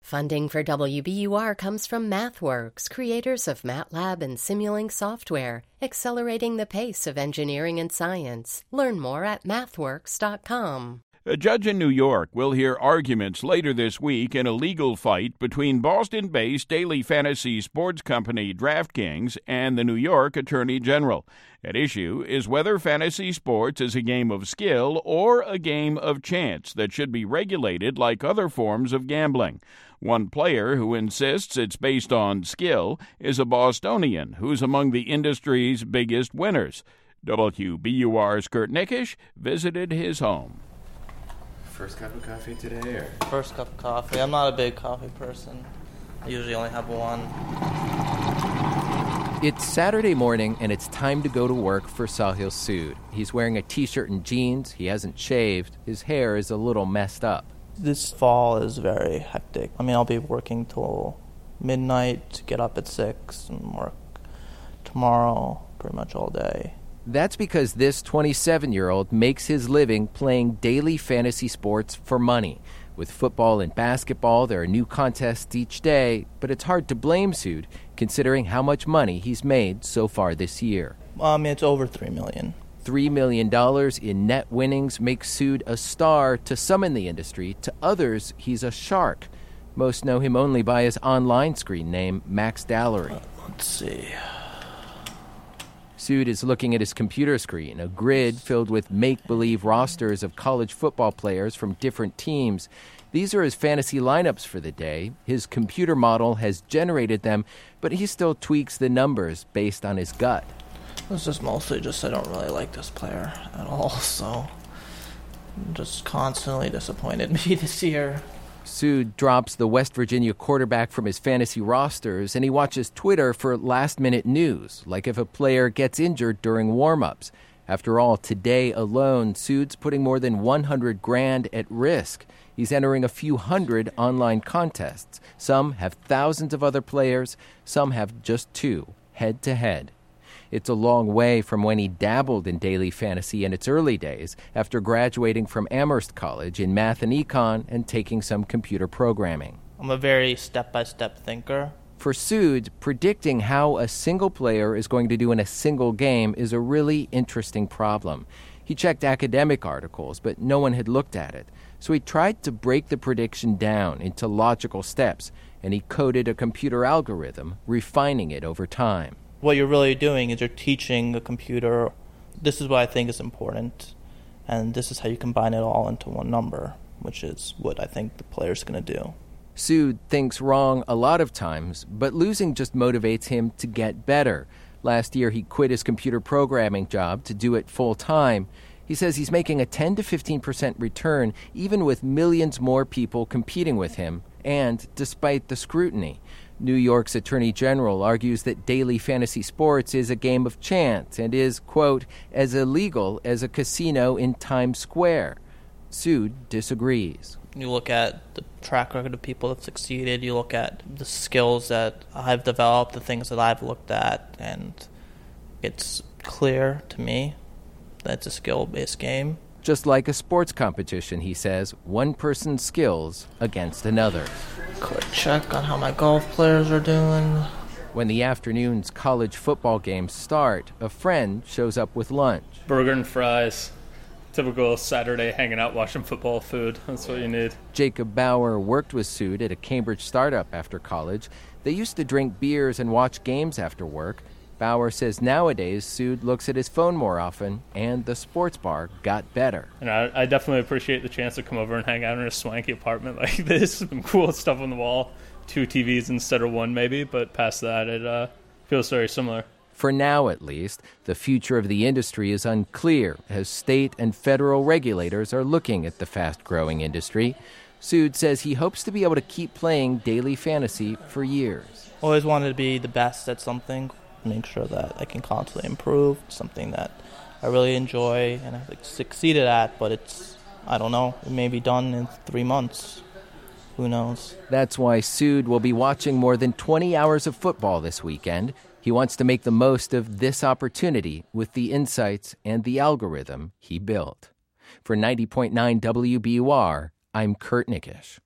Funding for WBUR comes from MathWorks, creators of MATLAB and Simulink software, accelerating the pace of engineering and science. Learn more at mathworks.com. A judge in New York will hear arguments later this week in a legal fight between Boston-based daily fantasy sports company DraftKings and the New York Attorney General. At issue is whether fantasy sports is a game of skill or a game of chance that should be regulated like other forms of gambling. One player who insists it's based on skill is a Bostonian who's among the industry's biggest winners. WBUR's Kurt Nickisch visited his home. First cup of coffee today, or? First cup of coffee. I'm not a big coffee person. I usually only have one. It's Saturday morning, and it's time to go to work for Sahil Sood. He's wearing a T-shirt and jeans. He hasn't shaved. His hair is a little messed up. This fall is very hectic. I mean, I'll be working till midnight, get up at 6, and work tomorrow pretty much all day. That's because this 27-year-old makes his living playing daily fantasy sports for money. With football and basketball, there are new contests each day, but it's hard to blame Sood, considering how much money he's made so far this year. It's over $3 million. $3 million in net winnings makes Sood a star to some in the industry. To others, he's a shark. Most know him only by his online screen name, Max Dallery. Let's see. Sood is looking at his computer screen, a grid filled with make-believe rosters of college football players from different teams. These are his fantasy lineups for the day. His computer model has generated them, but he still tweaks the numbers based on his gut. This is mostly just I don't really like this player at all, so I'm just constantly disappointed me this year. Sood drops the West Virginia quarterback from his fantasy rosters, and he watches Twitter for last-minute news, like if a player gets injured during warm-ups. After all, today alone, Sood's putting more than $100,000 at risk. He's entering a few hundred online contests. Some have thousands of other players, some have just 2, head-to-head. It's a long way from when he dabbled in daily fantasy in its early days after graduating from Amherst College in math and econ and taking some computer programming. I'm a very step-by-step thinker. For Sood, predicting how a single player is going to do in a single game is a really interesting problem. He checked academic articles, but no one had looked at it. So he tried to break the prediction down into logical steps, and he coded a computer algorithm, refining it over time. What you're really doing is you're teaching a computer, this is what I think is important, and this is how you combine it all into one number, which is what I think the player's going to do. Sood thinks wrong a lot of times, but losing just motivates him to get better. Last year, he quit his computer programming job to do it full-time. He says he's making a 10 to 15% return, even with millions more people competing with him, and despite the scrutiny. New York's Attorney General argues that daily fantasy sports is a game of chance and is, quote, as illegal as a casino in Times Square. Sood disagrees. You look at the track record of people that succeeded, you look at the skills that I've developed, the things that I've looked at, and it's clear to me that it's a skill-based game. Just like a sports competition, he says, one person's skills against another. Quick check on how my golf players are doing. When the afternoon's college football games start, a friend shows up with lunch. Burger and fries. Typical Saturday hanging out watching football food. That's what you need. Jacob Bauer worked with Sood at a Cambridge startup after college. They used to drink beers and watch games after work. Bauer says nowadays Sood looks at his phone more often, and the sports bar got better. And I definitely appreciate the chance to come over and hang out in a swanky apartment like this. Some cool stuff on the wall. 2 TVs instead of 1 maybe, but past that it feels very similar. For now, at least, the future of the industry is unclear as state and federal regulators are looking at the fast-growing industry. Sood says he hopes to be able to keep playing daily fantasy for years. Always wanted to be the best at something. Make sure that I can constantly improve, something that I really enjoy and I've succeeded at, but it's, I don't know, it may be done in 3 months. Who knows? That's why Sood will be watching more than 20 hours of football this weekend. He wants to make the most of this opportunity with the insights and the algorithm he built. For 90.9 WBUR, I'm Kurt Nickisch.